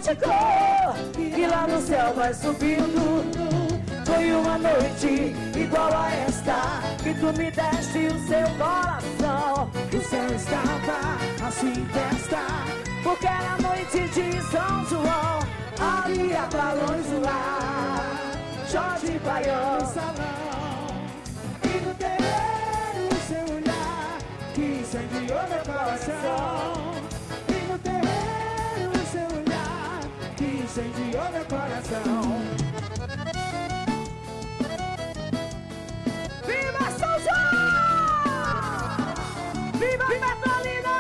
de cor que lá no céu vai subindo. Foi uma noite igual a esta que tu me deste o seu coração. O céu estava assim em festa, porque era noite de São João. Havia balões no ar, Jorge Baião no salão. E no terreiro o seu olhar que incendiou meu coração. E no terreiro o seu olhar que incendiou meu coração. Viva São João! Viva Petrolina!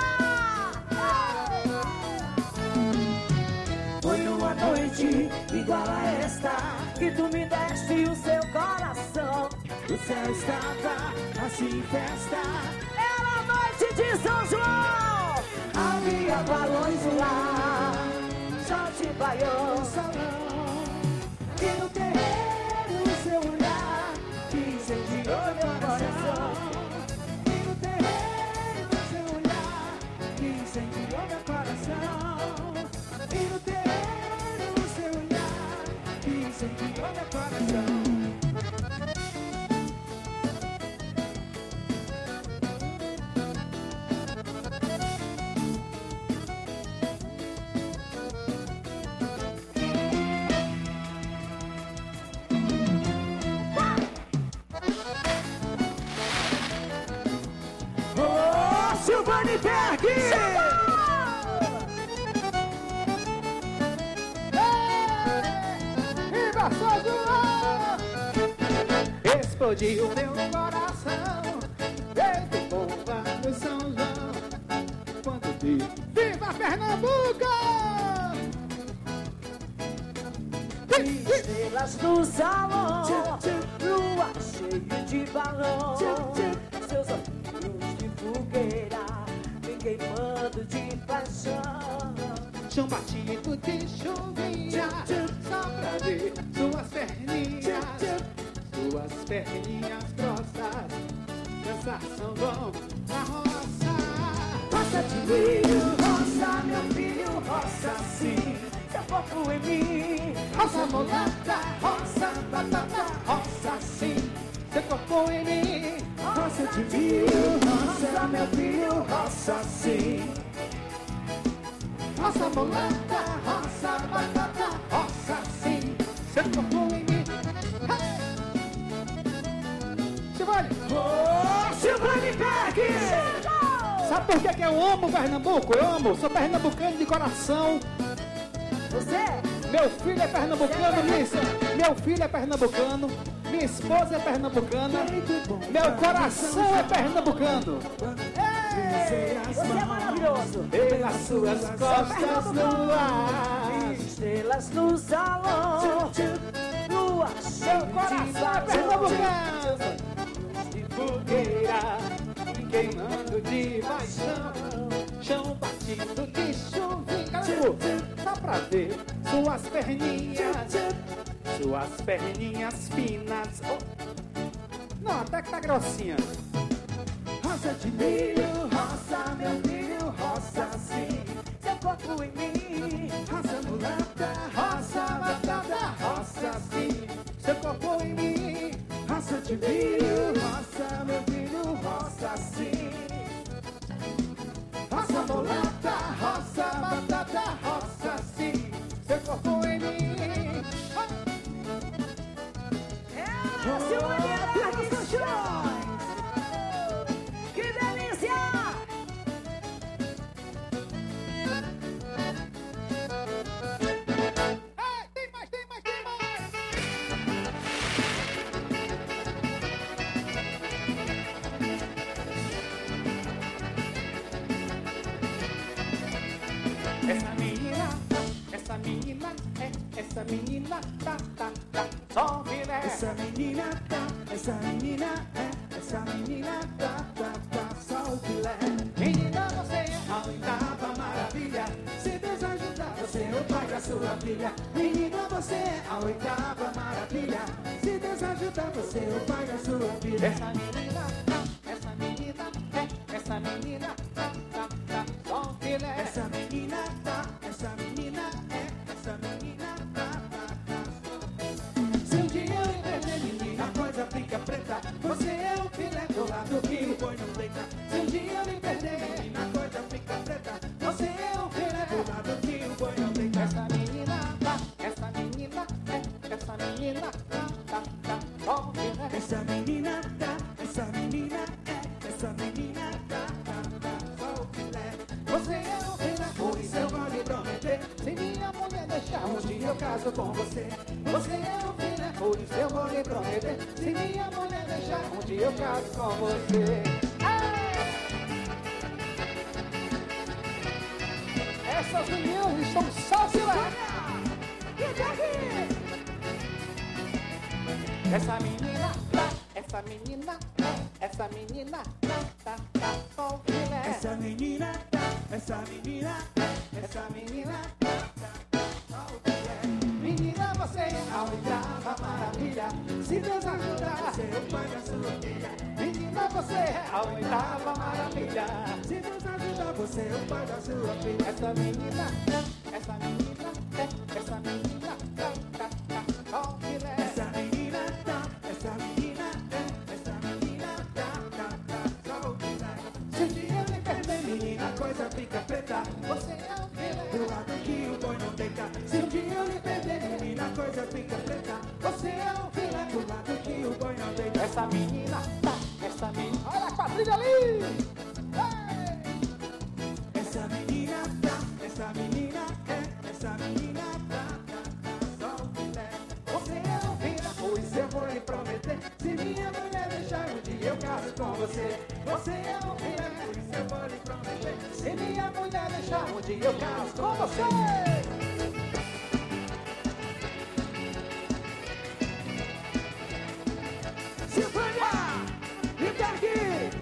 Foi uma noite igual a esta que tu me deste o seu coração. O céu estava assim em festa, Era noite de São João. Havia balões no ar, Jorge Baião no salão. E no terreiro o seu olhar que incendiou meu coração. E no terreiro o seu olhar que incendiou meu coração. E no terreiro o seu olhar que incendiou meu coração. Silvane Berg! Viva São João! Explodiu meu coração, feito bomba no São João. Quando vi, viva Pernambuco! Estrelas no salão, lua cheia de balão, seus olhos de fogueira me queimando de paixão. Chão batido de chuvinha, só pra ver suas perninhas grossas, dançar São João na roça. Roça de milho, roça, meu filho, roça sim, seu corpo em mim. Roça mulata, roça batata, roça sim, seu corpo em mim. Roça de milho, roça, meu filho, roça sim. Roça mulata, roça batata, roça sim, seu corpo em mim. Silvane! Silvane Berg! Sabe por que eu amo Pernambuco? Eu amo, sou pernambucano de coração. Você? Meu filho é pernambucano, meu filho é pernambucano, minha esposa é pernambucana, meu coração é pernambucano. Ei, você é maravilhoso! Pelas suas costas no ar, Estrelas no salão, lua cheia meu coração é pernambucano. De fogueira, queimando de paixão, chão batido de chuvinha, só pra ver suas perninhas finas. Oh. Não, até que tá grossinha. Roça de milho, roça, meu filho, roça sim, seu corpo em mim. Roça mulata, roça batata, roça sim, seu corpo em mim. Roça de milho, roça, meu filho, roça sim. Roça mulata, roça batata, roça sim, seu corpo em mim. Silvane Berg São João! Que delícia! Tem mais! Essa menina tá, só filé. Essa menina tá, só o filé. Menina, você é a oitava maravilha. Se Deus ajudar você, eu pago a sua filha. Menina, você é a oitava maravilha. Se Deus ajudar você, eu pago a sua filha. Essa menina tá, só filé. Essa menina tá, Essa menina tá, só o filé. Você é um filé, por isso eu vou lhe prometer. Se minha mulher deixar, um dia eu caso com você. Você é um filé, por isso eu vou lhe prometer. Se minha mulher deixar, um dia eu caso com você. Essas meninas estão só filé. Essa menina tá, essa menina tá, só o filé. Essa menina tá, essa menina tá, só o filé. Menina, você é a oitava maravilha. Se Deus ajudar, você é o pai da sua filha. Menina, você é a oitava maravilha. Se Deus ajudar, você é o pai da sua filha. Essa menina tá, essa menina tá, só o filé. Essa menina tá, essa menina tá, só o filé. Se um dia eu me perder, menina, a coisa fica preta. Você é o filé, do lado que o boi não deita. Se um dia eu me perder, menina, a coisa fica preta. Você é o filé, do lado que o boi não deita. Essa menina tá, essa menina. Olha a quadrilha ali! Hey! Essa menina tá, essa menina tá, só o filé. Você é o filé, pois eu vou lhe prometer. Se minha mulher deixar, um dia eu caso com você. Você é o filé, por isso eu vou lhe prometer. Se minha mulher deixar, um dia eu caso com você. Sinfonia! Fica aqui!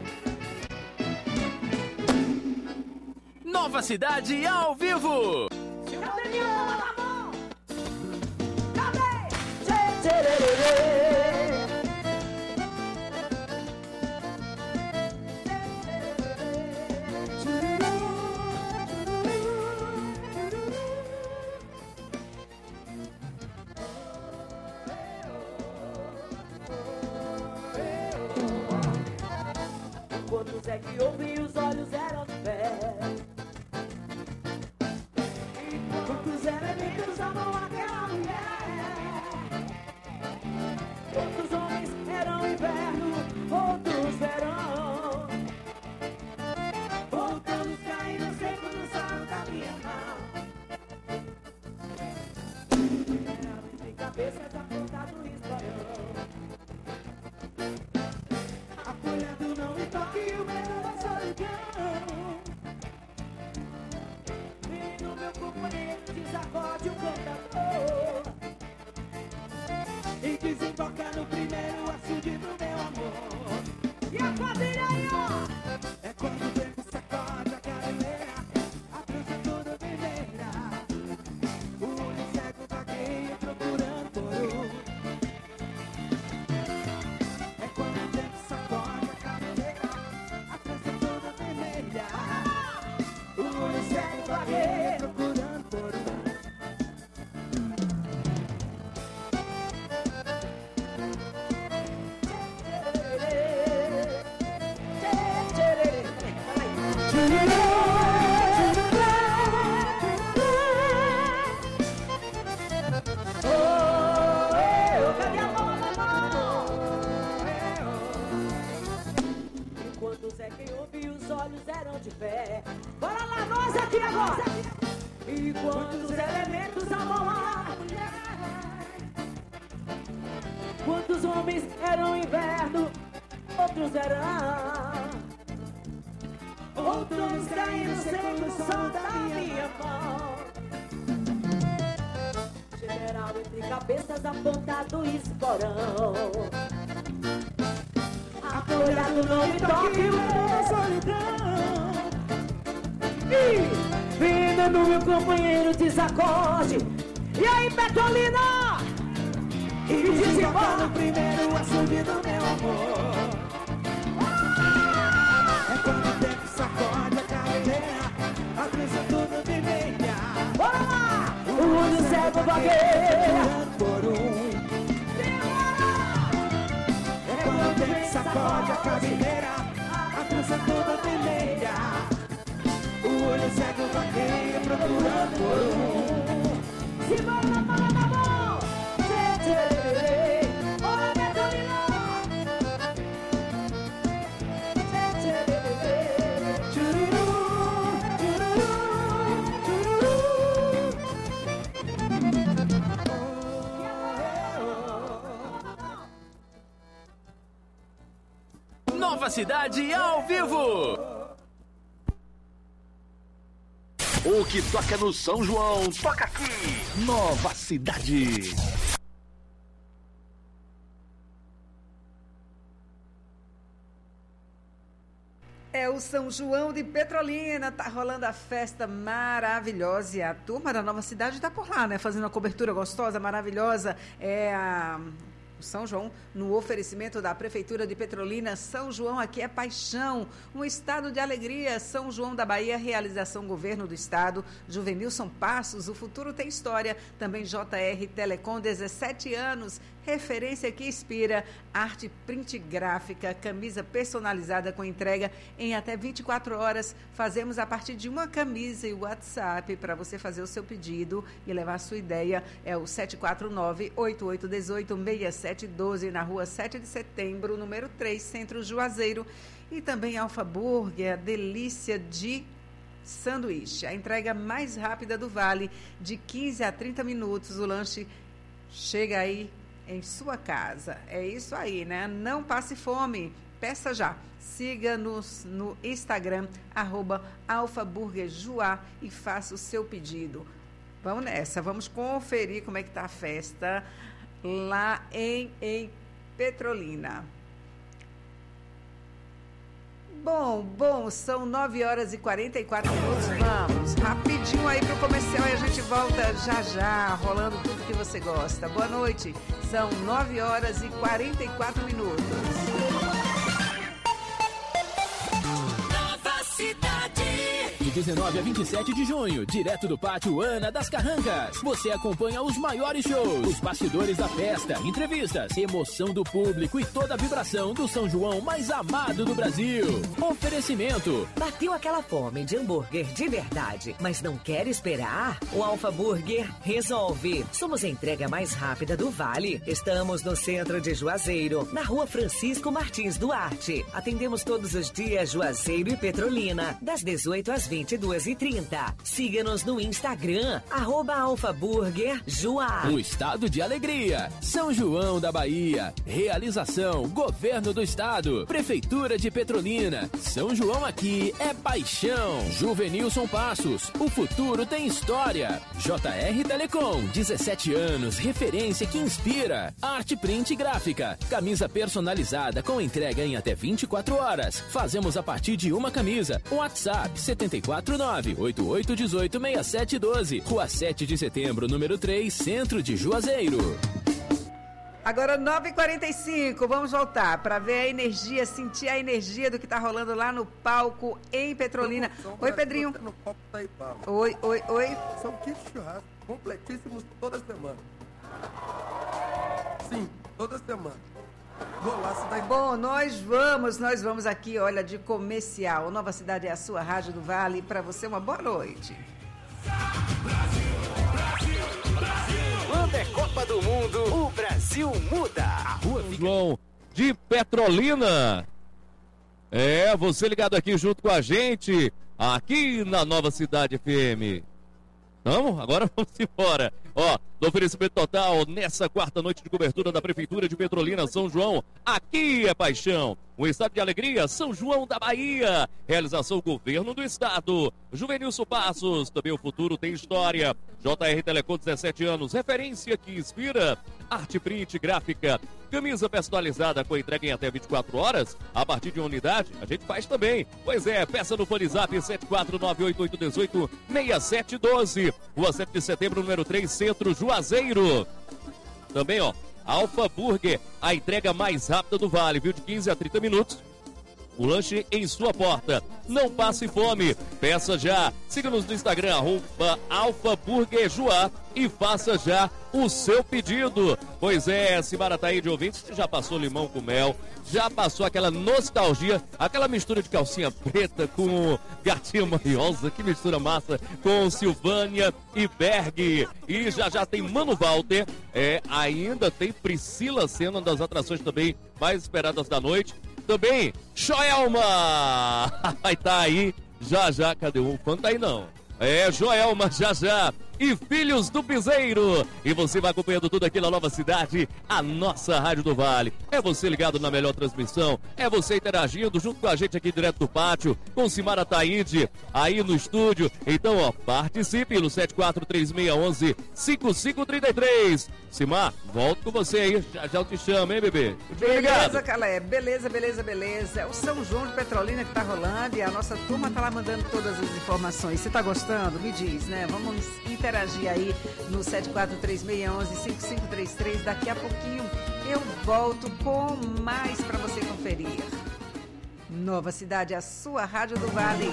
Nova Cidade ao vivo! Cadê minha mão na mão? Cadê? Quantos é que ouvi, os olhos eram de pé. Quantos elementos amam aquela mulher? Quantos homens eram inverno, outros verão? Outros caíram seco no solo da minha mão. De cabeça desapontado e espanhol. Apoiando não me toque o medo da solidão. E no meu companheiro desacorde o contador. E desemboca no primeiro açude do meu amor. E a quadrilha aí, ó! É quando o tempo sacode a cabeleira, a trança toda vermelha. O olho cego vagueia procurando por um. É quando o tempo sacode a cabeleira, a trança toda vermelha. O olho cego vagueia procurando por um. Quantos é que ouvi, os olhos eram de pé. Bora lá, nós aqui agora! E quantos elementos amam a mulher? Quantos homens eram inverno, outros verão? Outros caíram seco no sol da minha mão. General entre cabeças apontado e esporão. Apoiado no me toque a solidão. E vindo no meu companheiro desacorde. E aí, Petolina? E desemboca no primeiro açude do meu amor. É quando o tempo sacode a cabeleira, a trança toda vermelha. Bora lá! O olho cego vagueia por um. É quando o tempo sacode a cabeleira, a trança toda vermelha. O olho cego vagueia procurando por um. Se bora na palma da mão. Olha, Betolina. Nova Cidade ao vivo. O que toca no São João, toca aqui. Nova Cidade. É o São João de Petrolina, tá rolando a festa maravilhosa e a turma da Nova Cidade tá por lá, né? Fazendo uma cobertura gostosa, maravilhosa. O São João, no oferecimento da Prefeitura de Petrolina. São João aqui é paixão, um estado de alegria. São João da Bahia, realização Governo do Estado. Juvenilson Passos, o futuro tem história. Também JR Telecom, 17 anos, referência que inspira. Arte print gráfica, camisa personalizada com entrega em até 24 horas. Fazemos a partir de uma camisa e WhatsApp para você fazer o seu pedido e levar a sua ideia. É o 749-8818-6712, na rua 7 de setembro, número 3, Centro Juazeiro. E também Alfa Burger, a delícia de sanduíche. A entrega mais rápida do Vale, de 15 a 30 minutos. O lanche chega aí em sua casa. É isso aí, né? Não passe fome. Peça já. Siga-nos no Instagram, @alfaburgerjuá, e faça o seu pedido. Vamos nessa. Vamos conferir como é que tá a festa lá em Petrolina. Bom, são 9h44. Vamos rapidinho aí pro comercial e a gente volta já, rolando tudo que você gosta. Boa noite, são 9h44. Nova Cidade. De 19 a 27 de junho, direto do Pátio Ana das Carrancas, você acompanha os maiores shows, os bastidores da festa, entrevistas, emoção do público e toda a vibração do São João mais amado do Brasil. Oferecimento. Bateu aquela fome de hambúrguer de verdade, mas não quer esperar? O Alfa Burger resolve. Somos a entrega mais rápida do Vale. Estamos no centro de Juazeiro, na rua Francisco Martins Duarte. Atendemos todos os dias Juazeiro e Petrolina, das 18 às 22h30. Siga-nos no Instagram, @alfaburgerjuá. Um estado de alegria. São João da Bahia. Realização Governo do Estado. Prefeitura de Petrolina. São João aqui é paixão. Juvenilson Passos. O futuro tem história. JR Telecom. 17 anos. Referência que inspira. Arte print gráfica. Camisa personalizada com entrega em até 24 horas. Fazemos a partir de uma camisa. WhatsApp 749-8818-6712. Rua 7 de setembro, número 3, Centro de Juazeiro. Agora 9h45, vamos voltar para ver a energia, sentir a energia do que está rolando lá no palco em Petrolina. Oi, Pedrinho. Oi. São kits churrasco completíssimos toda semana. Sim, toda semana. Bom, nós vamos aqui, olha, de comercial. Nova Cidade é a sua rádio do Vale. Para você, uma boa noite. Quando é Copa do Mundo, o Brasil muda. A rua fica... João de Petrolina. Você ligado aqui junto com a gente, aqui na Nova Cidade FM. Agora vamos embora. No oferecimento total, nessa quarta noite de cobertura da Prefeitura de Petrolina, São João, aqui é paixão. Um estado de alegria, São João da Bahia. Realização Governo do Estado. Juvenilson Passos, também o futuro tem história. JR Telecom, 17 anos, referência que inspira. Arte print gráfica, camisa personalizada com entrega em até 24 horas. A partir de uma unidade, a gente faz também. Pois é, peça no Folizap 7498818-6712. Rua 7 de setembro, número 3, Centro Juazeiro. Também, Alfa Burger, a entrega mais rápida do Vale, viu? De 15 a 30 minutos. O lanche em sua porta. Não passe fome. Peça já. Siga-nos no Instagram, @alfaburgerjuá, e faça já o seu pedido. Pois é, Simara tá aí de ouvintes, já passou limão com mel, já passou aquela nostalgia, aquela mistura de calcinha preta com gatinha manhosa, que mistura massa, com Silvânia e Berg. E já tem Mano Walter, ainda tem Priscila sendo uma das atrações também mais esperadas da noite. Também, Joelma vai estar aí, já, cadê o fã? Tá aí não. Joelma, já, e Filhos do Piseiro. E você vai acompanhando tudo aqui na Nova Cidade, a nossa Rádio do Vale. É você ligado na melhor transmissão, é você interagindo junto com a gente aqui direto do pátio, com Simara Taíde aí no estúdio. Então, ó, participe no 743611-5533. Simar, volto com você aí, já eu te chamo, hein, bebê? Beleza, Caleb, beleza. É o São João de Petrolina que tá rolando e a nossa turma tá lá mandando todas as informações. Você tá gostando? Me diz, né? Vamos interagir aí no 743611-5533. Daqui a pouquinho eu volto com mais pra você conferir. Nova Cidade, a sua Rádio do Vale.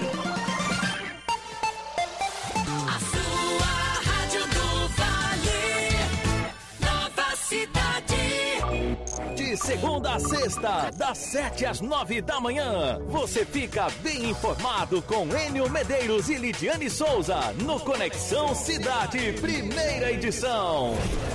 A sua Rádio do Vale, Nova Cidade. De segunda a sexta, das 7 às 9 da manhã, você fica bem informado com Enio Medeiros e Lidiane Souza no Conexão Cidade, primeira edição.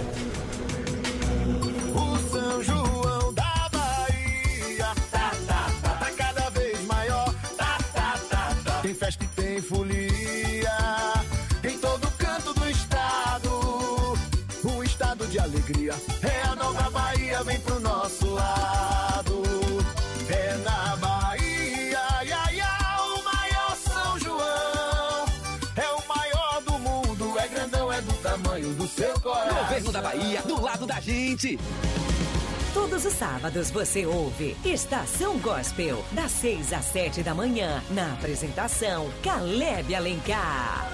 O São João da Bahia tá cada vez maior. Tem festa e tem folia em todo canto do estado. Um estado de alegria. É a nova Bahia, vem pro nosso lado. É na Bahia, o maior São João. É o maior do mundo, é grandão, é do tamanho do seu coração. Governo da Bahia, do lado da gente. Todos os sábados você ouve Estação Gospel, das 6 às 7 da manhã, na apresentação Caleb Alencar.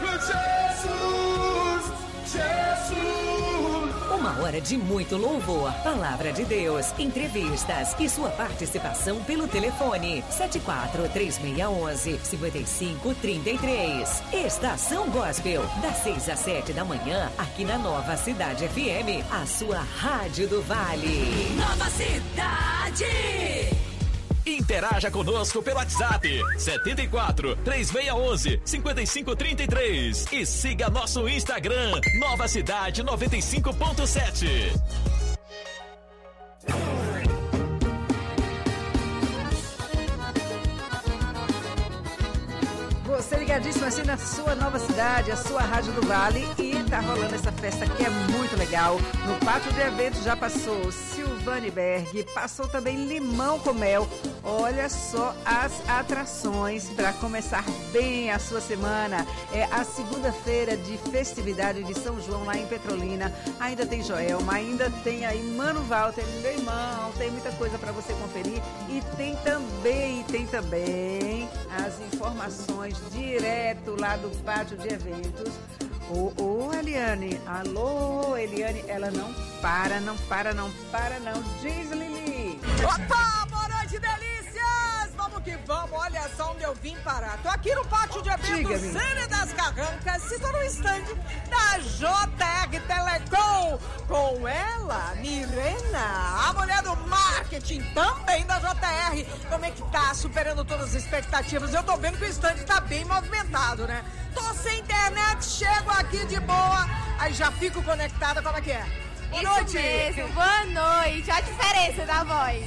Jesus! Uma hora de muito louvor, palavra de Deus, entrevistas e sua participação pelo telefone 743611-5533. Estação Gospel, das 6 às 7 da manhã, aqui na Nova Cidade FM, a sua Rádio do Vale. Nova Cidade. Interaja conosco pelo WhatsApp 743611-5533 e siga nosso Instagram Nova Cidade 95.7. Você ligadíssimo assim na sua Nova Cidade, a sua Rádio do Vale, e tá rolando essa festa que é muito legal. No pátio de eventos já passou Silvane Berg, passou também Limão com Mel. Olha só as atrações para começar bem a sua semana. É a segunda-feira de festividade de São João lá em Petrolina. Ainda tem Joelma, ainda tem aí Mano Walter, meu irmão, tem muita coisa para você conferir. E tem também as informações direto lá do pátio de eventos. Ô, Eliane, alô, Eliane, ela não para, não. Diz, Lili. Opa, boa noite, delícias! Vamos que vamos, olha só onde eu vim parar. Tô aqui no pátio de eventos Zênia das Carrancas, e tô no stand da JR Telecom. Com ela, Mirena, a mulher do marketing também da JR. Como é que tá? Superando todas as expectativas. Eu tô vendo que o stand tá bem movimentado, né? Tô sem internet, chego aqui de boa, aí já fico conectada, como é que é? Boa noite! Isso mesmo, boa noite. Olha a diferença da voz.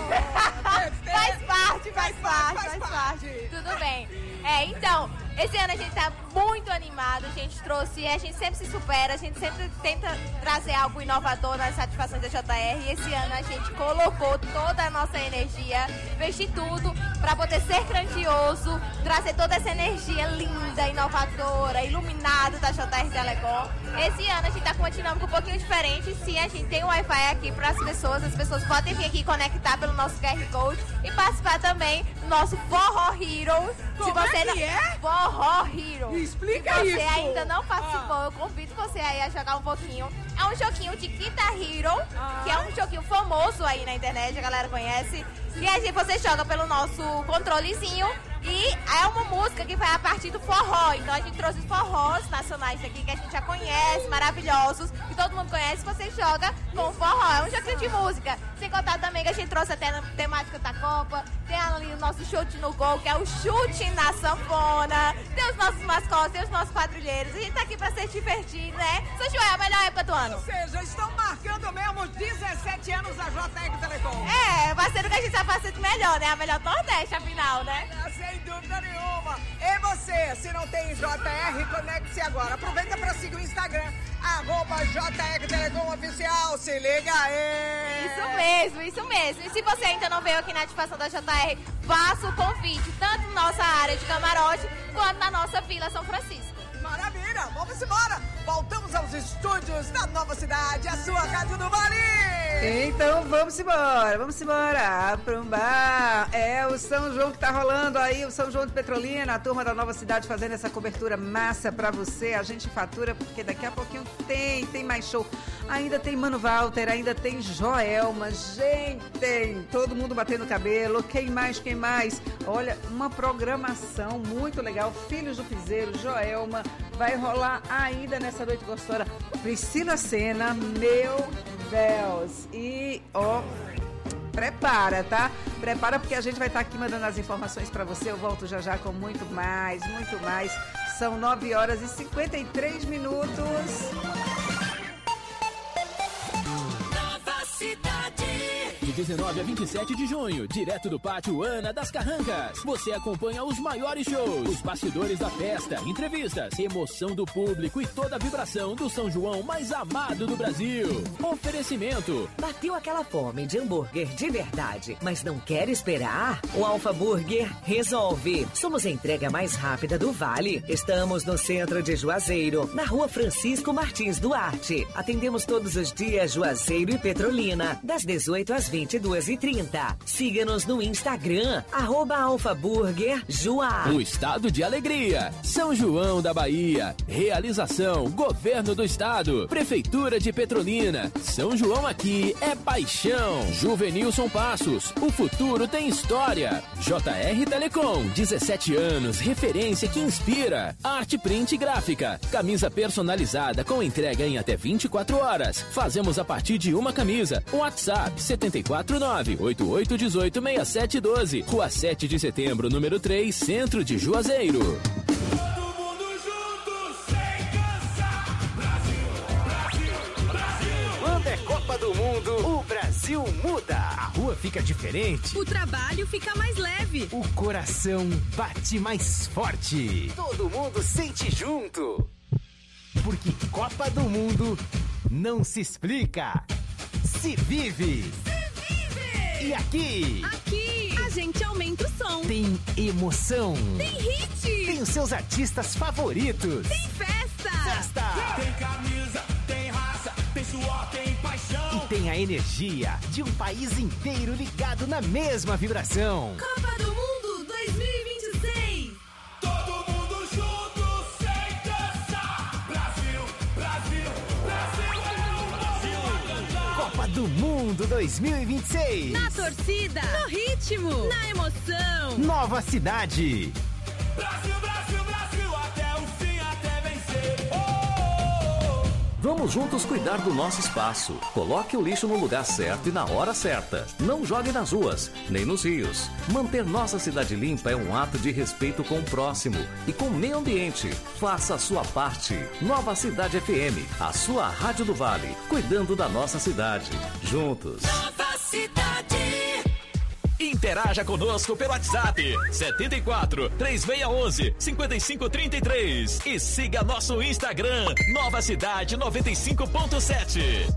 Faz parte. Tudo bem. Então, esse ano a gente tá muito animado, a gente sempre se supera, a gente sempre tenta trazer algo inovador nas satisfações da JR, e esse ano a gente colocou toda a nossa energia, investir tudo para poder ser grandioso, trazer toda essa energia linda, inovadora, iluminada da JR Telecom. Esse ano a gente tá com uma dinâmica um pouquinho diferente. Sim, a gente tem um Wi-Fi aqui para as pessoas podem vir aqui conectar pelo nosso QR Code e participar também do nosso Forró Hero. Como é que é? Forró Hero. Explica Se isso. você ainda não participou, eu convido você aí a jogar um pouquinho. É um joguinho de Guitar Hero, que é um joguinho famoso aí na internet, a galera conhece. E aí você joga pelo nosso controlezinho e é uma música que vai a partir do forró. Então a gente trouxe os forrós nacionais aqui que a gente já conhece, maravilhosos, que todo mundo conhece. Você joga com o forró, é um joguinho de música. Sem contar também que a gente trouxe até na temática da Copa. Tem ali o nosso chute no gol, que é o chute na sanfona. Tem os nossos mascotes, tem os nossos quadrilheiros. A gente tá aqui pra se divertir, né? São João, é a melhor época do ano. Ou seja, estão marcando mesmo os 17 anos da JR Telecom. Vai ser o que a gente tá fazendo melhor, né? A melhor do Nordeste, afinal, né? Sem dúvida nenhuma. E você, se não tem JR, conecte-se agora. Aproveita para seguir o Instagram, @JR Telecom Oficial. Se liga aí! Isso mesmo. E se você ainda não veio aqui na ativação da JR, faça o convite, tanto na nossa área de camarote, quanto na nossa Vila São Francisco. Maravilha! Vamos embora! Voltamos aos estúdios da Nova Cidade, a sua Rádio do Vale! Então vamos embora para um bar. É o São João que tá rolando aí, o São João de Petrolina, a turma da Nova Cidade fazendo essa cobertura massa pra você. A gente fatura porque daqui a pouquinho tem mais show. Ainda tem Mano Walter, ainda tem Joelma, gente, tem todo mundo batendo cabelo. Quem mais? Olha, uma programação muito legal. Filhos do Piseiro, Joelma, vai rolar ainda nessa noite gostosa. Priscila Senna, meu Deus. E, prepara, tá? Prepara porque a gente vai estar aqui mandando as informações pra você. Eu volto já com muito mais. São 9h53. De 19 a 27 de junho, direto do Pátio Ana das Carrancas, você acompanha os maiores shows, os bastidores da festa, entrevistas, emoção do público e toda a vibração do São João mais amado do Brasil. Oferecimento. Bateu aquela fome de hambúrguer de verdade, mas não quer esperar? O Alfa Burger resolve. Somos a entrega mais rápida do Vale. Estamos no centro de Juazeiro, na Rua Francisco Martins Duarte. Atendemos todos os dias Juazeiro e Petrolina, das 18 às 22h30. Siga-nos no Instagram, @alfaburgerjuá. O estado de alegria. São João da Bahia. Realização: Governo do Estado. Prefeitura de Petrolina. São João aqui é paixão. Juvenilson Passos. O futuro tem história. JR Telecom. 17 anos. Referência que inspira. Arte Print e Gráfica. Camisa personalizada com entrega em até 24 horas. Fazemos a partir de uma camisa. WhatsApp 749-8818-6712. Rua 7 de Setembro, número 3, Centro de Juazeiro. Todo mundo junto, sem cansar. Brasil, Brasil, Brasil. Quando é Copa do Mundo, o Brasil muda. A rua fica diferente. O trabalho fica mais leve. O coração bate mais forte. Todo mundo sente junto. Porque Copa do Mundo não se explica, se vive. E aqui a gente aumenta o som. Tem emoção. Tem hit. Tem os seus artistas favoritos. Tem festa. Tem camisa, tem raça, tem suor, tem paixão. E tem a energia de um país inteiro ligado na mesma vibração. Copa do Mundo 2026. Todo mundo junto, sem cansar. Brasil, Brasil, Brasil. Brasil a cantar. Copa do Mundo 2026. Na torcida, no ritmo, na emoção. Nova Cidade. Brasil, Brasil, Brasil, até o fim, até vencer. Vamos juntos cuidar do nosso espaço. Coloque o lixo no lugar certo e na hora certa. Não jogue nas ruas, nem nos rios. Manter nossa cidade limpa é um ato de respeito com o próximo e com o meio ambiente. Faça a sua parte. Nova Cidade FM, a sua Rádio do Vale, cuidando da nossa cidade. Juntos. Nova Cidade. Interaja conosco pelo WhatsApp 74 3611 5533 e siga nosso Instagram Nova Cidade 95.7.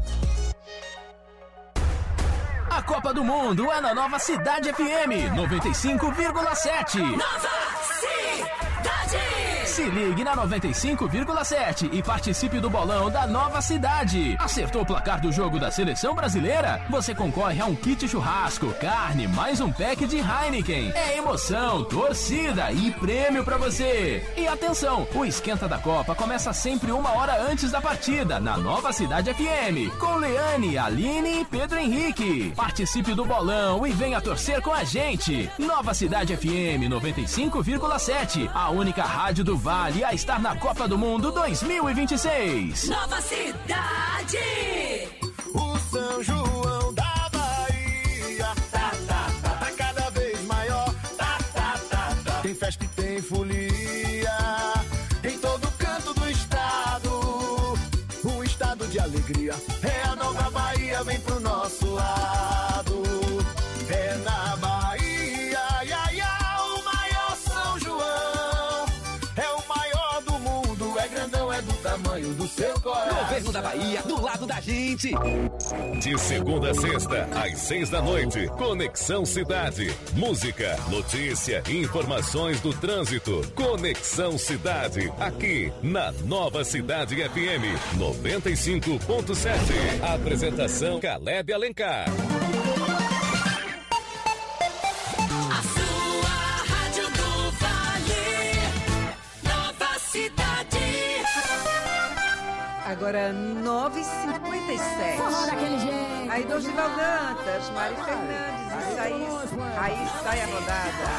A Copa do Mundo é na Nova Cidade FM 95,7. Nova Cidade. Se ligue na 95,7 e participe do bolão da Nova Cidade. Acertou o placar do jogo da Seleção Brasileira? Você concorre a um kit churrasco, carne, mais um pack de Heineken. É emoção, torcida e prêmio pra você. E atenção, o Esquenta da Copa começa sempre 1 hora antes da partida, na Nova Cidade FM, com Leane, Aline e Pedro Henrique. Participe do bolão e venha torcer com a gente. Nova Cidade FM 95,7, a única rádio do Vale a estar na Copa do Mundo 2026. Nova Cidade. O São João da Bahia tá cada vez maior. Tem festa e tem folia em todo canto do estado. Um estado de alegria. É a nova Bahia, vem pro nosso lado. É na Bahia, o maior São seu coração. Governo da Bahia, do lado da gente. De segunda a sexta, às 6 da noite, Conexão Cidade. Música, notícia e informações do trânsito. Conexão Cidade, aqui na Nova Cidade FM 95.7. Apresentação Caleb Alencar. A sua rádio do Vale, Nova Cidade. Agora 9h57. Forró daquele jeito. Aí Dorival Dantas, Mari Fernandes, aí sai a rodada.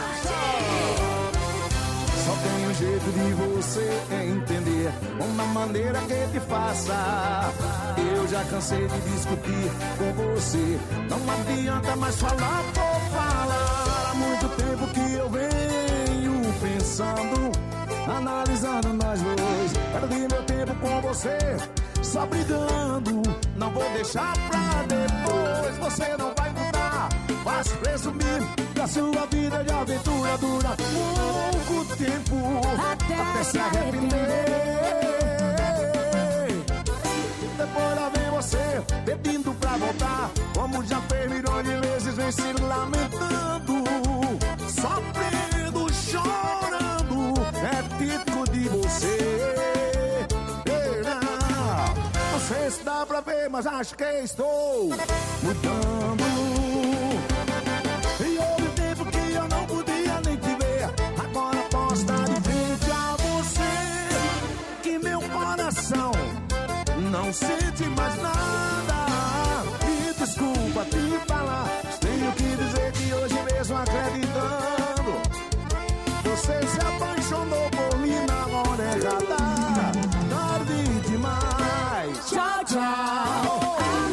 Só tem um jeito de você entender, uma maneira que te faça. Eu já cansei de discutir com você, não adianta mais falar por falar. Há muito tempo que eu venho pensando, analisando nós dois. Perdi meu tempo com você, só brigando. Não vou deixar pra depois, você não vai mudar. Faz presumir que a sua vida de aventura dura pouco tempo, até se arrepender. Depois lá vem você pedindo pra voltar, como já fez milhões de vezes, vem se lamentando, sofrendo, chorando. É típico de você. Não sei se dá pra ver, mas acho que estou mudando. E houve tempo que eu não podia nem te ver, agora posso estar de frente a você, que meu coração não sente mais nada. Me desculpa te falar, tenho que dizer que hoje mesmo acreditando, você se apaixonou por mim na hora errada. Tarde demais. Tchau, tchau.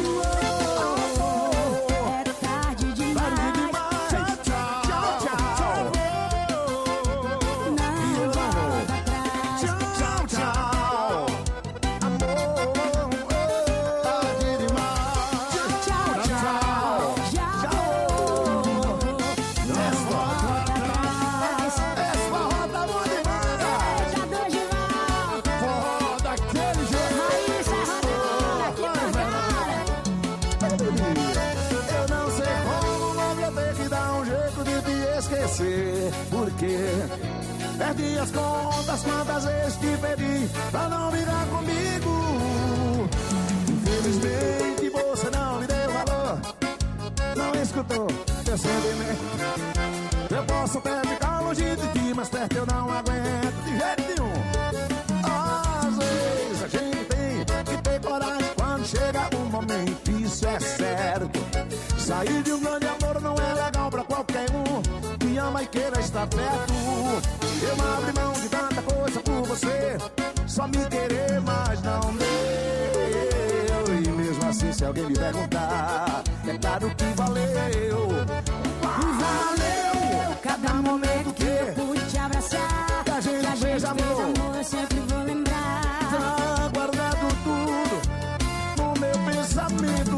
Porque perdi as contas quantas vezes te pedi pra não virar comigo. Infelizmente você não me deu valor, não escutou meu sentimento. Eu posso até ficar longe de ti, mas perto eu não aguento de jeito nenhum. Às vezes a gente tem que ter coragem quando chega um momento, isso é certo. Sair de um grande amor não é legal pra qualquer um que ama e queira estar perto. Eu abri mão de tanta coisa por você, só me querer, mas não deu. E mesmo assim, se alguém me perguntar, é claro que valeu. Valeu cada momento que eu pude te abraçar, que a gente fez amor, eu sempre vou lembrar. Tá guardado tudo no meu pensamento.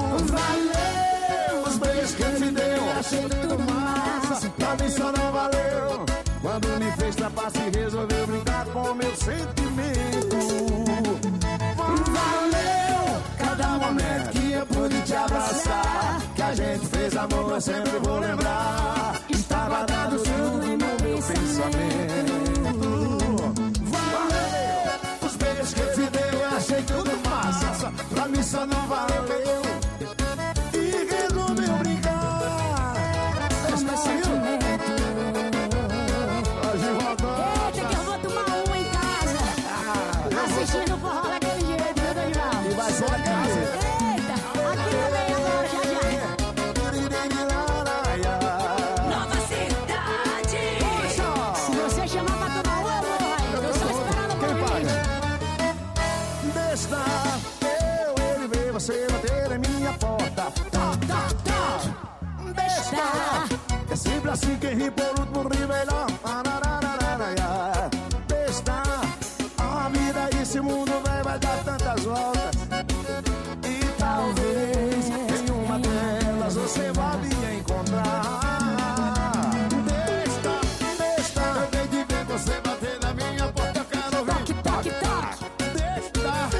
Valeu os beijos que me deu, achei tudo massa, pra mim só não valeu quando me fez trapaça e resolveu brincar com o meu sentimento. Valeu cada momento que eu pude te abraçar, que a gente fez amor, eu sempre vou lembrar. Estava dado tudo no meu pensamento. Valeu os beijos que eu te dei, eu achei tudo massa, pra mim só não valeu e resolveu brincar. Esse meu sentimento. Hoje voltou. Eita, que eu vou tomar uma em casa, assistindo o forró daquele jeito, meu Dorival. E vai ser daquele jeito. Eita, aqui também agora, já já. Nova Cidade. Se você chamar pra tomar uma, eu vou aí. Tô só esperando por mim. Deixa eu, ele ver você bater em minha porta. Deixa. É sempre assim, quem ri por último ri melhor. Deixa. A vida e esse mundo vai dar tantas voltas, e talvez em uma delas você vá me encontrar. Deixa. Eu tenho de ver você bater na minha porta, eu quero ouvir. Toque, toque, toque. Deixa.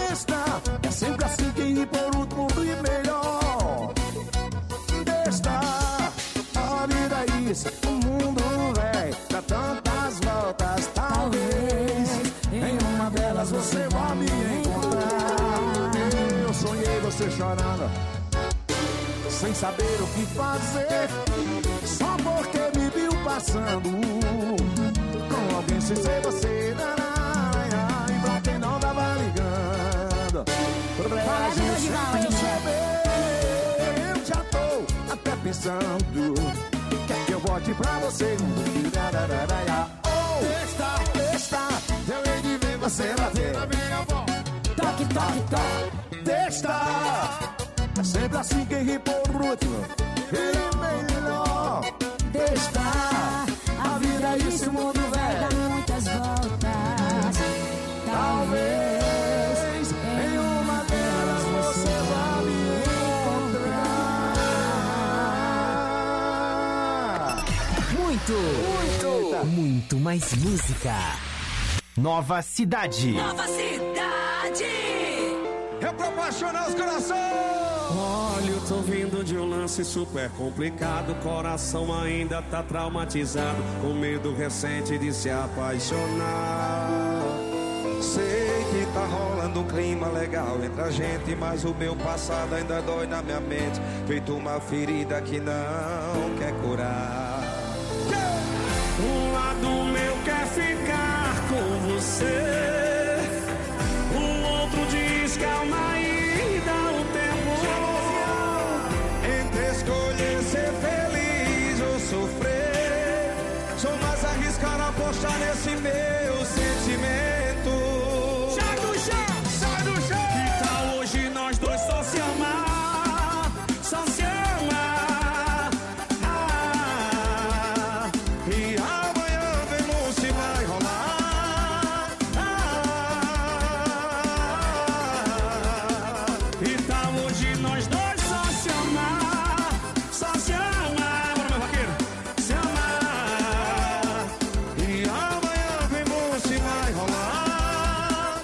chorando, sem saber o que fazer, só porque me viu passando com alguém sem ser você. E pra quem não tava ligando, pra gente saber, eu já tô até pensando, quer que eu volte pra você? Testa, eu hei de ver você bater. Toque, toque, toque. Testa, é sempre assim quem ri por último, ele é melhor. Testa, a vida é isso, o mundo vai dar muitas voltas. Talvez em uma delas você vá me encontrar. Muito mais música. Nova Cidade. Nova Cidade. É pra apaixonar os corações. Olha, eu tô vindo de um lance super complicado. Coração ainda tá traumatizado, com medo recente de se apaixonar. Sei que tá rolando um clima legal entre a gente, mas o meu passado ainda dói na minha mente, feito uma ferida que não quer curar. Um lado meu quer ficar com você, o outro diz calma e dá um tempo. Entre escolher ser feliz ou sofrer, sou mais arriscado apostar nesse meu sentimento. Sai do chão, sai do chão. Que tal hoje nós dois só se amar, só se amar? E amanhã vemos se vai rolar. E tal hoje nós dois só se amar, só se amar. Bora, meu vaqueiro, se amar. E amanhã vemos se vai rolar.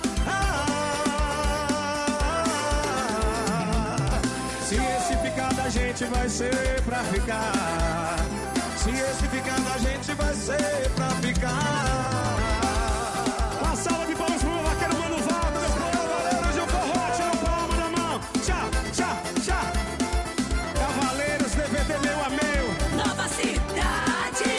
Se esse ficar da gente vai ser pra ficar. Se esse ficar da gente vai ser pra ficar. Uma salva de palmas pro meu vaqueiro Mano Valdo, meu cavaleiros de um forrote no palma da mão. Tchá, tchá, tchá. Cavaleiros, DVD meu a meu. Nova Cidade.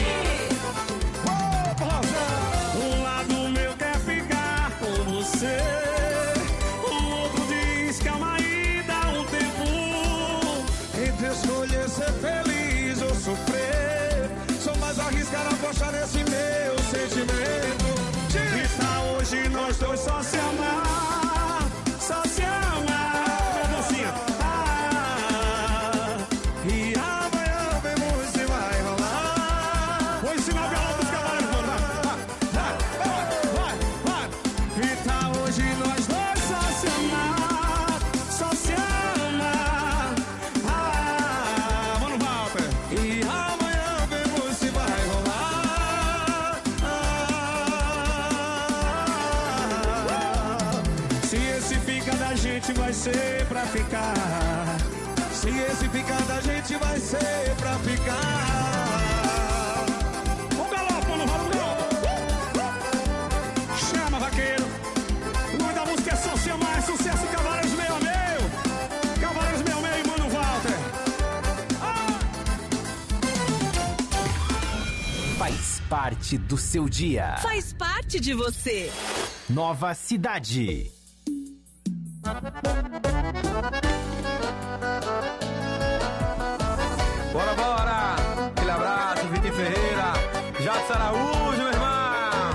Um lado meu quer ficar com você, o outro diz calma aí, dá um tempo. Entre escolher ser feliz ou sofrer, sou mais arriscado apostar nesse meu sentimento. E tá hoje nós dois só se amar, só se amar. Minha mocinha. E amanhã vemos se vai rolar. Vou ensinar o violão dos cavaleiros, mano. Vai. E tá hoje nós dois só se amar, só se amar. Mano Walter. E amanhã vemos se vai rolar. Se esse fica da gente vai ser pra ficar. Se esse ficar da gente vai ser pra ficar. Um galope, mano Walter, um galope. Chama, vaqueiro. O nome da música é Só Se Amar, sucesso Cavaleiros Meu a Meu. Cavaleiros Meu a Meu e Mano Walter. Faz parte do seu dia. Faz parte de você. Nova Cidade. Bora, bora! Aquele abraço, Vitor Ferreira, Jadson Araújo, meu irmão!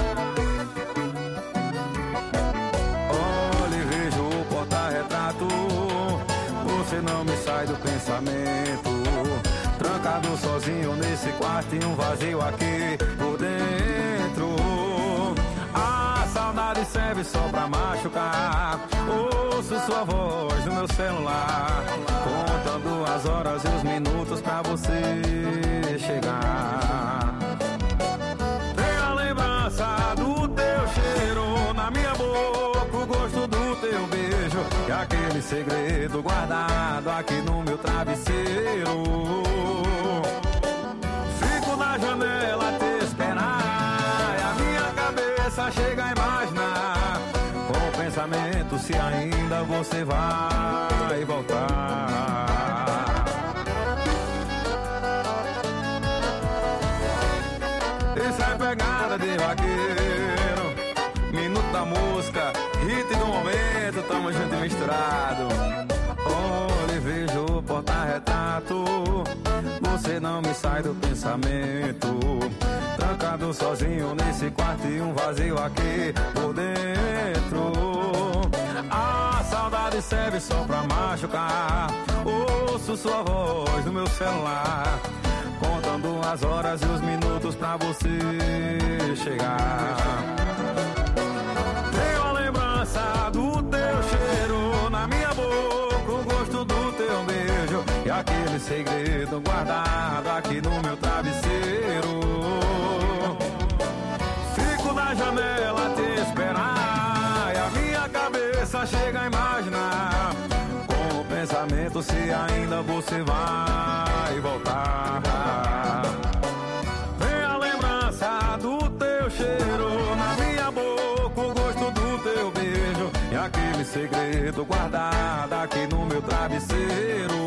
Olha e vejo o porta-retrato, você não me sai do pensamento. Trancado sozinho nesse quarto e um vazio aqui por dentro. A saudade serve só pra machucar. Ouço sua voz no meu celular, contando as horas e os minutos pra você chegar. Tem a lembrança do teu cheiro na minha boca, o gosto do teu beijo e aquele segredo guardado aqui no meu travesseiro. Fico na janela a te esperar e a minha cabeça chega a imaginar, com pensamentos se ainda você vai voltar. Isso é pegada de vaqueiro, minuto da música, hit do momento, tamo junto e misturado. Olhe, vejo o porta-retrato, você não me sai do pensamento. Trancado sozinho nesse quarto e um vazio aqui por dentro. A saudade serve só pra machucar. Ouço sua voz no meu celular, contando as horas e os minutos pra você chegar. Tenho a lembrança do teu cheiro na minha boca, o gosto do teu beijo e aquele segredo guardado aqui no meu travesseiro. Fico na janela a te esperar e a minha cabeça chega a imaginar com o pensamento se ainda você vai voltar. Vem a lembrança do teu cheiro na minha boca, o gosto do teu beijo e aquele segredo guardado aqui no meu travesseiro.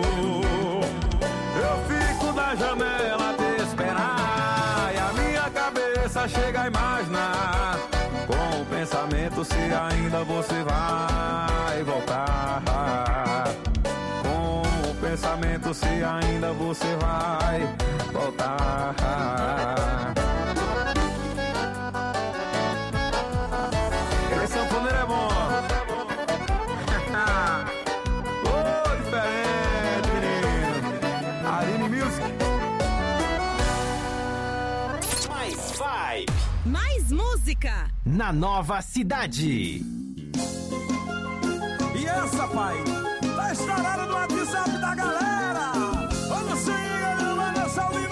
Eu fico na janela a te esperar e a minha cabeça chega a imaginar com o pensamento se ainda você vai voltar. Com o pensamento se ainda você vai voltar. Esse sanfoneiro é bom. Oh, diferente, menino. Aline Music. Mais vibe. Mais música. Na nova cidade. E essa, pai, tá estourada no WhatsApp da galera. Vamos seguir, manda salve.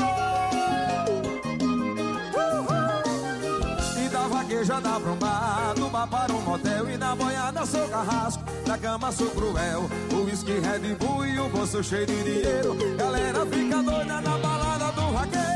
E da vaquejada pra um bar, do bar para um motel, e na boiada sou carrasco, na cama sou cruel. O whisky, Red Bull e o bolso cheio de dinheiro. Galera fica doida na balada do vaqueiro.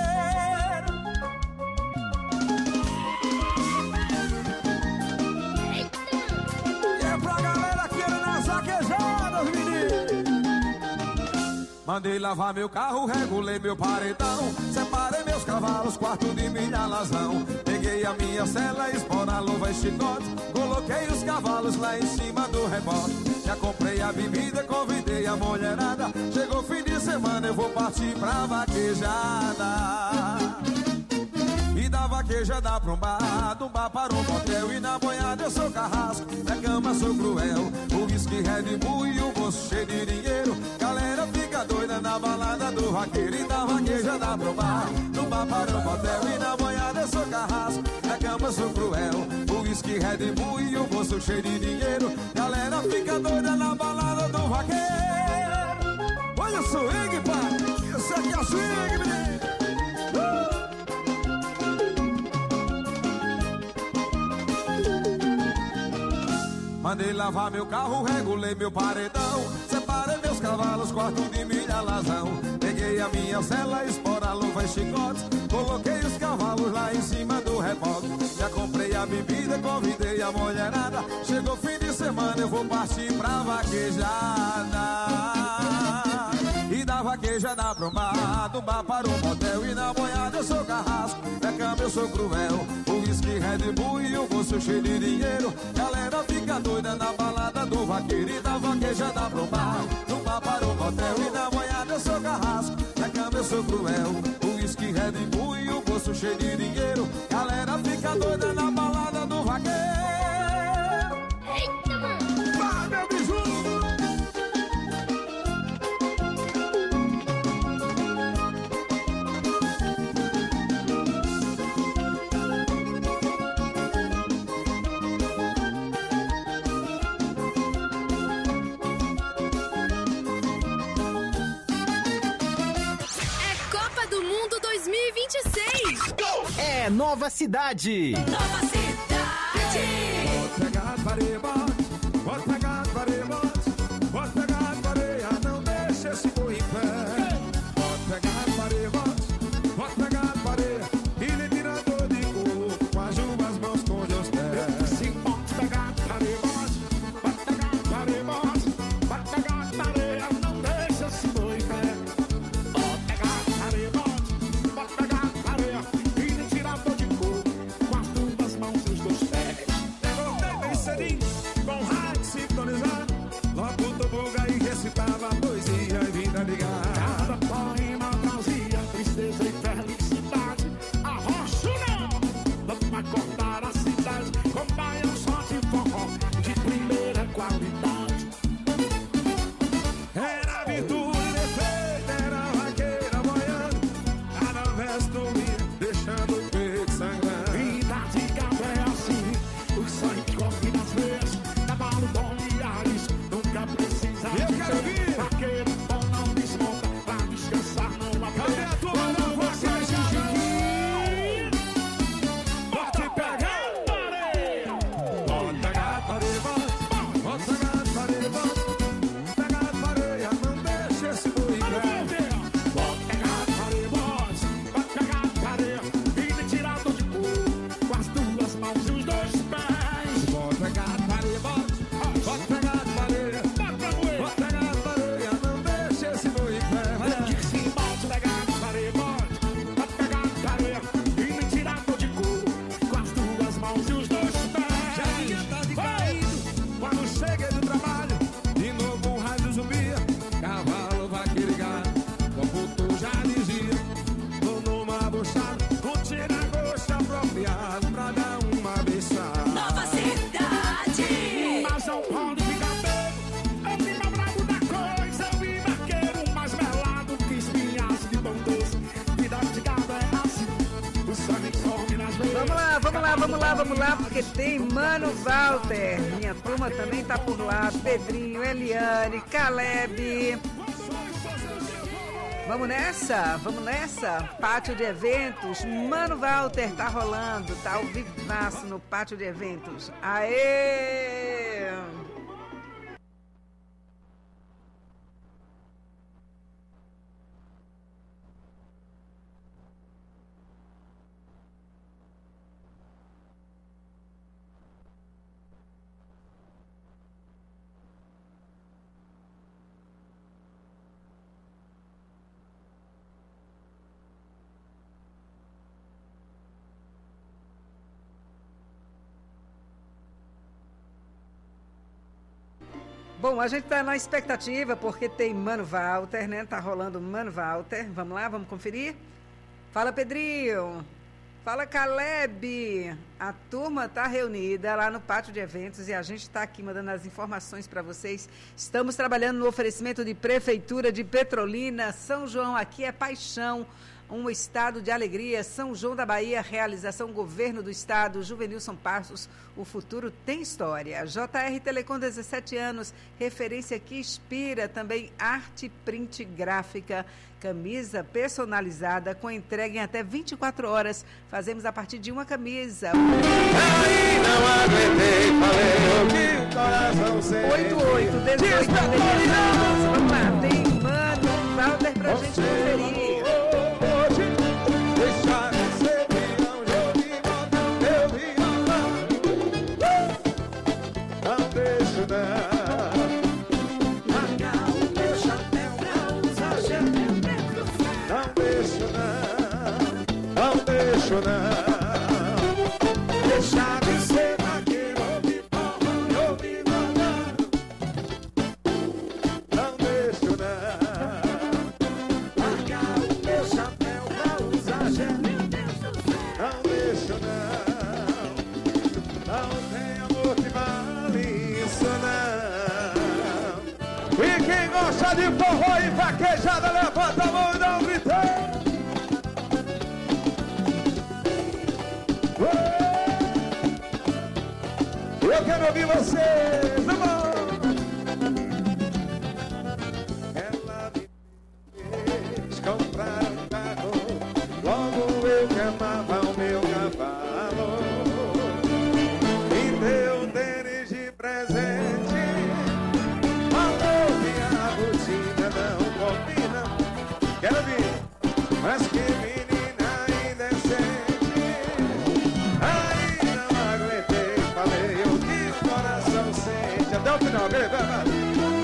E é pra galera que era nas vaquejadas, menino. Mandei lavar meu carro, regulei meu paredão, separei meus cavalos, quarto de milha lazão. Peguei a minha cela, espora, luva e chicote, coloquei os cavalos lá em cima do rebote. Já comprei a bebida, convidei a mulherada. Chegou fim de semana, eu vou partir pra vaquejada. E da vaquejada pra um bar, do bar para um motel, e na boiada eu sou carrasco, na cama sou cruel. O whisky, Red Bull e o bolso cheio de dinheiro. Galera fica doida na balada do vaqueiro. E da vaquejada pro bar, do bar para um motel, e na boiada eu sou carrasco, na cama sou cruel. O whisky, Red Bull e o bolso cheio de dinheiro. Galera fica doida na balada do vaqueiro. Olha o swing, pai, esse aqui é o swing, menino. Mandei lavar meu carro, regulei meu paredão, separei meus cavalos, quarto de milha lazão. Peguei a minha cela, espora, luva e chicote, coloquei os cavalos lá em cima do rebote. Já comprei a bebida, convidei a mulherada. Chegou fim de semana, eu vou partir pra vaquejada. E da vaquejada pro bar, do bar para o motel, e na boiada eu sou carrasco, na cama eu sou cruel. O whisky, Red Bull e o bolso cheio de dinheiro. Galera fica doida na balada do vaqueiro. E da vaquejada pro bar, do bar para o motel, e na boiada eu sou carrasco, na cama eu sou cruel. O whisky, Red Bull e o bolso cheio de dinheiro. Galera fica doida na balada do vaqueiro. Eita, mano! Vai, meu bicho! É Nova Cidade. Nova Cidade. Pode pegar, parebote, pode pegar, parebote, pode pegar, pareia, não deixa esse boi em pé. Pode pegar, parebote, pode pegar, pareia, e lhe tira dor de coco, com as duas mãos com os pés. Sim, pode pegar, parebote, Vamos lá, porque tem Mano Walter. Minha turma também tá por lá. Pedrinho, Eliane, Caleb. Vamos nessa? Pátio de eventos. Mano Walter tá rolando, tá ao vivaço no pátio de eventos. Aê! Bom, a gente tá na expectativa porque tem Mano Walter, né? Tá rolando Mano Walter. Vamos lá, vamos conferir? Fala, Pedrinho. Fala, Caleb. A turma tá reunida lá no pátio de eventos e a gente tá aqui mandando as informações para vocês. Estamos trabalhando no oferecimento de Prefeitura de Petrolina. São João, aqui é paixão. Um estado de alegria, São João da Bahia, realização Governo do Estado, Juvenilson Passos, o futuro tem história. JR Telecom, 17 anos, referência que inspira, também arte print gráfica, camisa personalizada com entrega em até 24 horas. Fazemos a partir de uma camisa. Aí não aguentei, falei o que o coração sente. 8818. Vamos lá, tem Mano Walter pra gente conferir. Deixa de ser vaqueiro, ouvir forró e ouvir modão. Não deixo não. Largar o meu chapéu pra usar gel. Não deixo não. Não tem amor que vale isso não. E quem gosta de forró e vaquejada, levanta a mão e dá um grito. Eu quero ouvir vocês, vamos! Ela me fez comprar um carro, logo eu que amava o meu cavalo. Me deu tênis de presente, falou que a rotina não combina. Quero ouvir, mas que menina indecente. Aí não aguentei, falei o que o coração sente. Até o final, vai.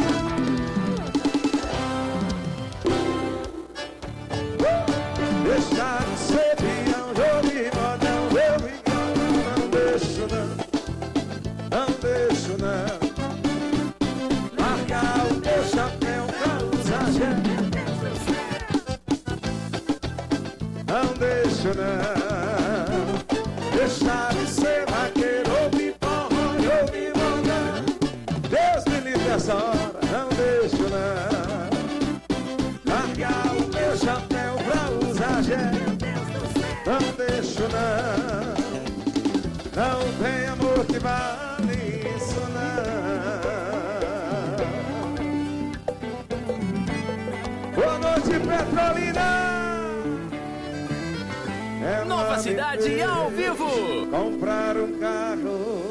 Deixar de ser peão, jogo e modão, eu me engano, não deixo não deixo não. Largar o meu chapéu pra usar gel, não deixo não. Deixar de ser vaqueiro, ouvir forró e ouvir modão. Deus me livre dessa hora, não deixo não. Largar o meu chapéu pra usar gel, não deixo não. Não tem amor que vale isso não. Boa noite, Petrolina. Nova Cidade ao vivo. Comprar um carro.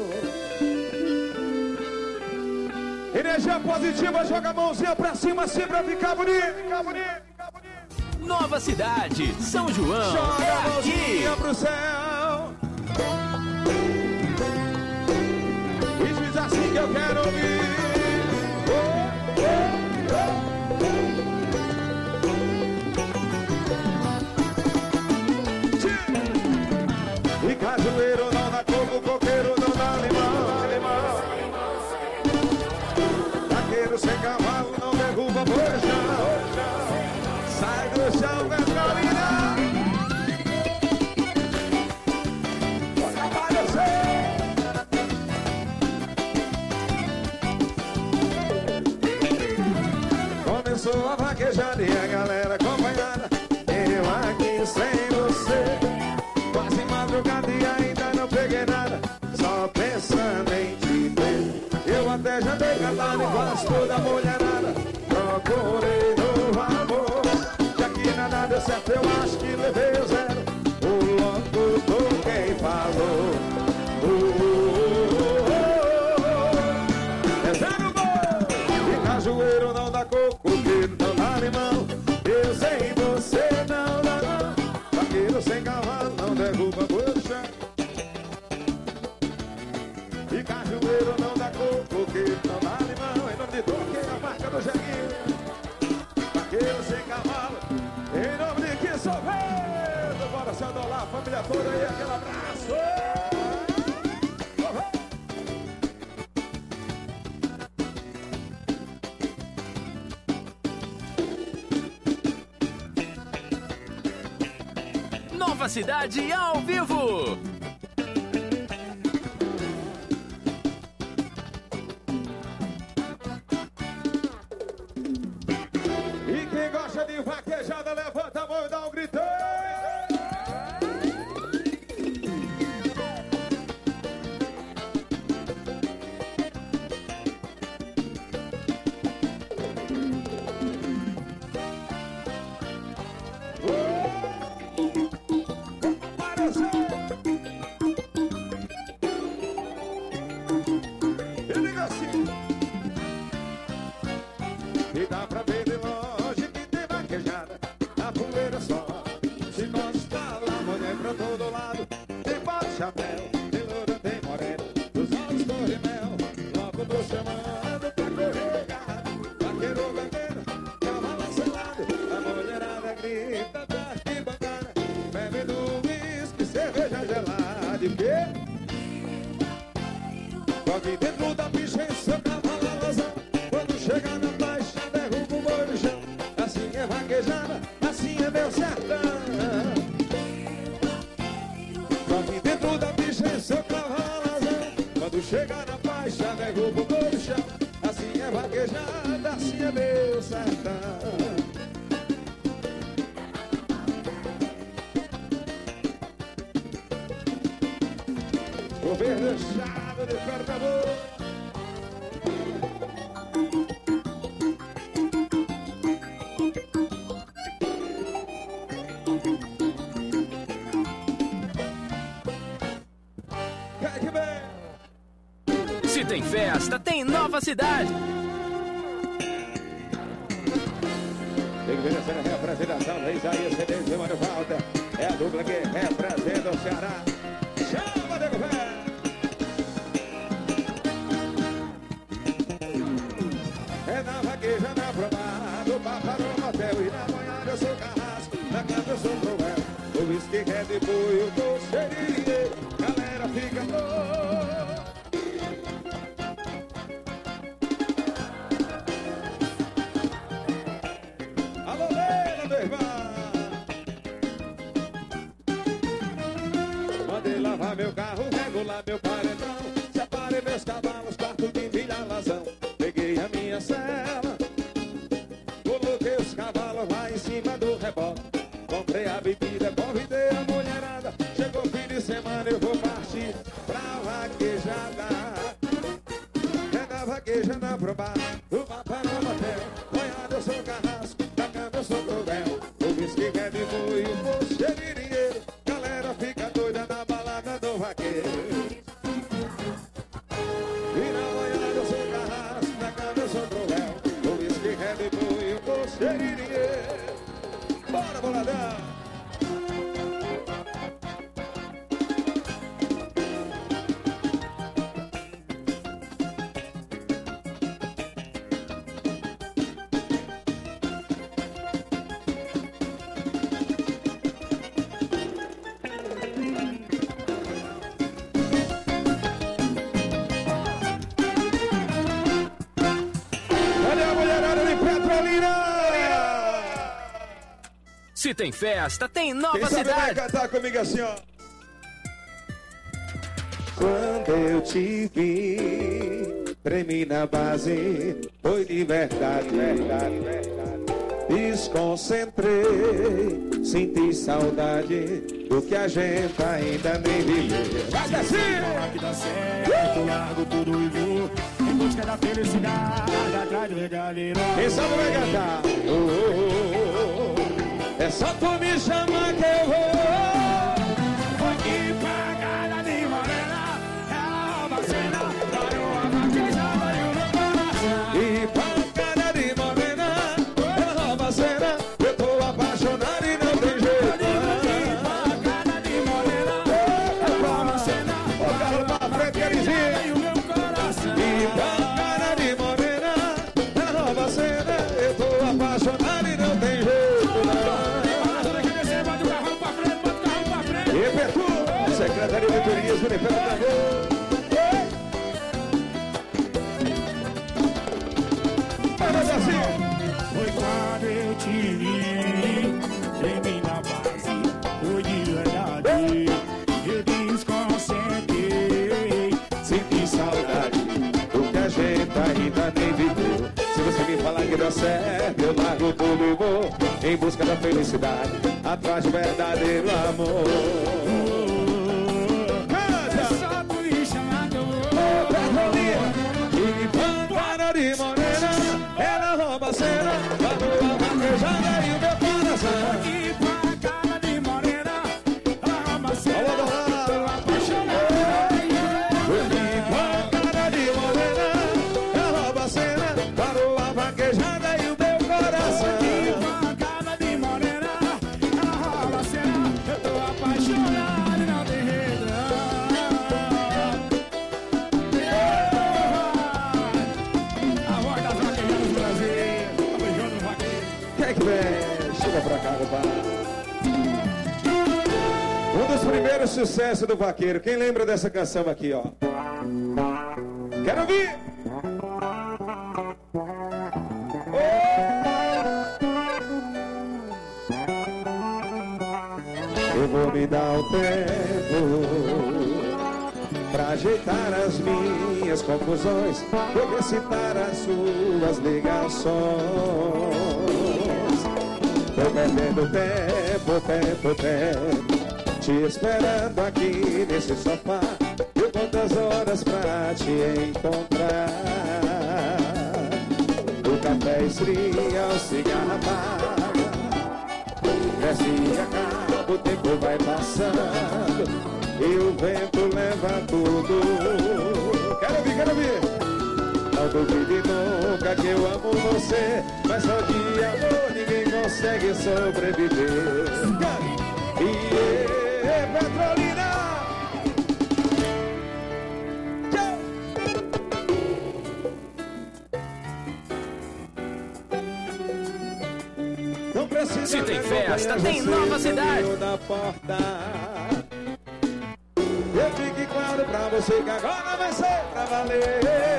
Energia positiva, joga a mãozinha pra cima assim pra ficar bonito, Nova Cidade, São João, joga é a aqui. mãozinha pro céu. E diz assim que eu quero ouvir. E cajueiro não dá coco, coqueiro não dá limão. Vaqueiro sem cavalo não derruba boi chão. Sai do chão, Petrolina. Começou a vaquejada e a galera acompanhada. Eu aqui sem você, quase madrugada e certo, eu acho que levei o zero. O locutor quem falou. É zero gol. E cajueiro não dá coco, coqueiro não dá limão. Eu sem você não dá não. Vaqueiro sem cavalo não derruba boi do chão. E cajueiro não dá coco, coqueiro não dá limão. Em nome de Toque, a marca do Jeguinho. Vaqueiro sem cavalo, em nome de que sou vendo. Bora se adolar, família toda aí, aquele abraço. Nova Cidade ao vivo. E quem gosta de vaquejada, levanta a mão e dá um grito. E dá pra ver de longe que tem vaquejada, a poeira só se mostra lá, mulher pra todo lado. Tem bota de chapéu, tem loura, tem morena, dos olhos cor de mel. Logo tô chamando pra correr, vaqueiro bandeira, cavalo selado. A mulherada grita da arquibancada, bebe do uísque, cerveja gelada. E o quê? Toque dentro da picha em seu cavalo alazão. Quando chega na faixa, derruba o boi no chão. Assim é vaquejada, assim é meu sertão. Toque dentro da picha em seu cavalo alazão. Quando chega na faixa, derruba o boi no chão. Assim é vaquejada, assim é meu sertão. Governo Chave de Pernambuco. Se tem festa, tem Nova Cidade. Tem que ver essa representação da Isaías Cedeus e Mano Falta. É a dupla que representa o Ceará. Chama, nego velho! É na vaqueja, na promada, do Papa no motel. E na banhada eu sou carrasco, na cama eu sou Noel. O whisky, Red Bull, eu tô cheirinho. Galera fica louca. Alô, Leila, meu irmão. Mandei lavar meu carro, regular meu paredão. Separei meus cavalos, quarto de vilha lazão. Peguei a minha cela, coloquei os cavalos lá em cima do reboque. Comprei a bebida, convidei a mulherada. Chegou fim de semana, eu vou partir pra vaquejada. É na vaquejada pro bar, do mapa no motel. Banhado eu sou carrasco, da cama eu sou cruel. O whisky é de boi, o poço cheio de dinheiro. Galera fica doida na balada do vaqueiro. E na banhada eu sou carrasco, da cama eu sou cruel. O whisky é de boi, o poço cheio de dinheiro. Bora, boladão! Cadê a mulherada de Petrolina? Se tem festa, tem Nova Quem sabe vai Cidade. cantar comigo assim, ó. Quando eu te vi, tremi na base, foi de verdade, verdade, verdade. Desconcentrei, senti saudade do que a gente ainda nem viveu. Vai descer! Que dá certo, largo tudo e vou em busca da felicidade, atrás do verdadeiro. Quem sabe vai cantar? É só tu me chamar que eu vou. Aqui pra cara de morena, ela rouba a cena, parou a vaquejada e o meu coração. E pra cara de morena, ela rouba a cena, eu tô apaixonado e não tem jeito. E pra cara de morena, ela rouba a cena, parou a vaquejada e o meu coração. E pra cara de morena, ela rouba a cena, eu tô apaixonado e não tem jeito. Secretaria de Turismo, de Pelo Mas assim, foi quando eu te vi, tremi na base, foi de verdade. Eu desconcentrei, senti saudade do que a gente ainda nem viveu. Se você me falar que dá certo, eu largo tudo e vou em busca da felicidade, atrás de verdadeiro amor. De morena, ela rouba a cena, parou a vaquejada e o meu coração. Aqui pra cara de morena, ela rouba a cena, tô apaixonado. Aqui pra cara de morena, ela rouba a cena, parou a vaquejada e o meu coração. Aqui pra cara de morena, ela rouba a cena, eu tô apaixonado e não tem jeito. Chega pra cá, compadre. Um dos primeiros sucessos do Vaqueiro. Quem lembra dessa canção aqui, ó? Quero ouvir! Eu vou me dar o tempo pra ajeitar as minhas confusões, vou recitar as suas ligações. Tô perdendo tempo, te esperando aqui nesse sofá. Eu quantas horas pra te encontrar. O café esfria, o cigarro apaga, desce e acaba, o tempo vai passando e o vento leva tudo. Quero ouvir. Não duvide nunca que eu amo você, mas só de amor ninguém consegue sobreviver. E Petrolina! Não precisa. Se tem festa, tem Nova Cidade. Eu fique claro pra você que agora vai ser pra valer.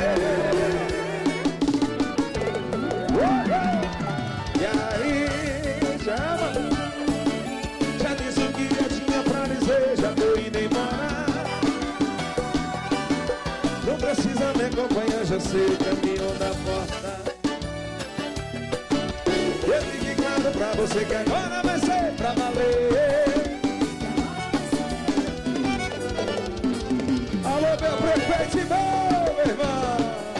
E aí, chama. Já disse o que eu tinha pra dizer, já tô indo embora. Não precisa me acompanhar, já sei o caminho da porta. Eu fique claro pra você que agora vai ser pra valer. Alô, meu prefeito, meu irmão.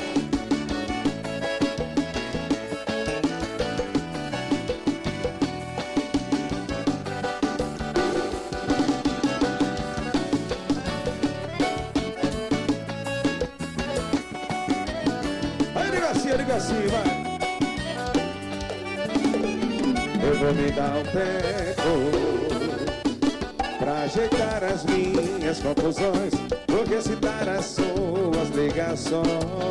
Aí, liga assim, vai. Eu vou me dar um tempo pra ajeitar as minhas confusões, vou recitar as suas ligações.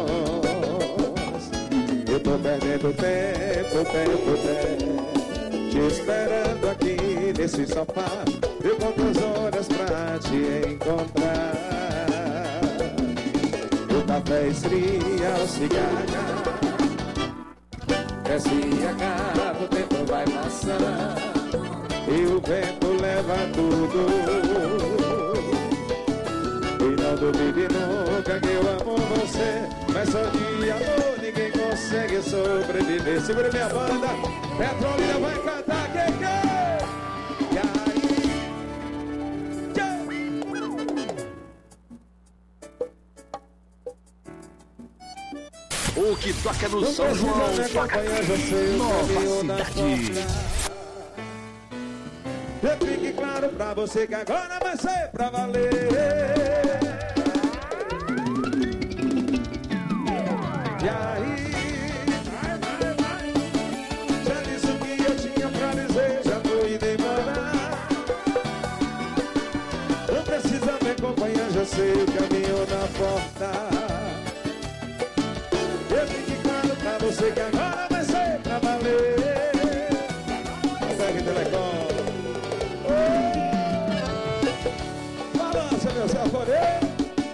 Eu tô perdendo tempo, te esperando aqui nesse sofá. Eu quantas horas pra te encontrar. O café esfria, o cigarro desce e acaba, o tempo vai passando e o vento leva tudo. E não duvide nunca que eu amo você, mas só de amor ninguém consegue sobreviver. Segura minha banda, Petrolina vai cantar, que? E aí? O que toca no São João, toca aqui. Nova Cidade. Eu fique claro pra você que agora vai ser pra valer. E aí, já disse o que eu tinha pra dizer, já tô indo embora. Não precisa me acompanhar, já sei o caminho na porta. Eu fique claro pra você que agora vai ser pra valer. Pega o telecom. Balança, meu Zé Alvorê.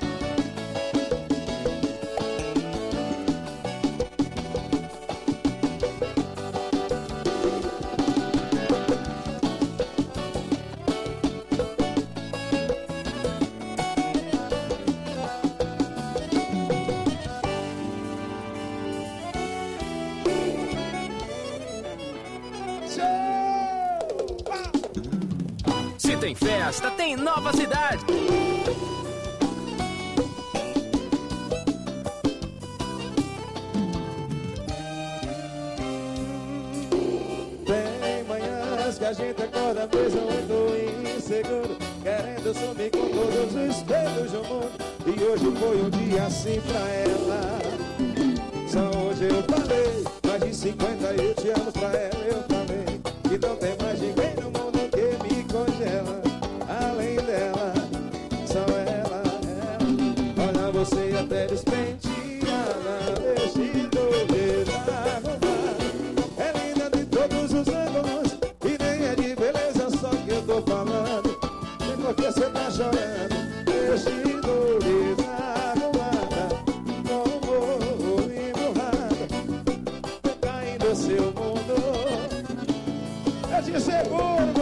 Se tem festa, tem Nova Cidade. Tem manhãs que a gente acorda mesmo muito inseguro, querendo sumir com todos os espelhos do mundo. E hoje foi um dia assim pra ela. Só hoje eu falei, mais de 58 anos pra ela eu falei que não tem mais ninguém no mundo que me congela. Além dela, só ela. Olha você até despenteada, vestido desarrumado. É linda de todos os ângulos e nem é de beleza só que eu tô falando. E por que você tá chorando? Vestido desarrumada, como emburrada, caindo seu mundo. Eu te seguro.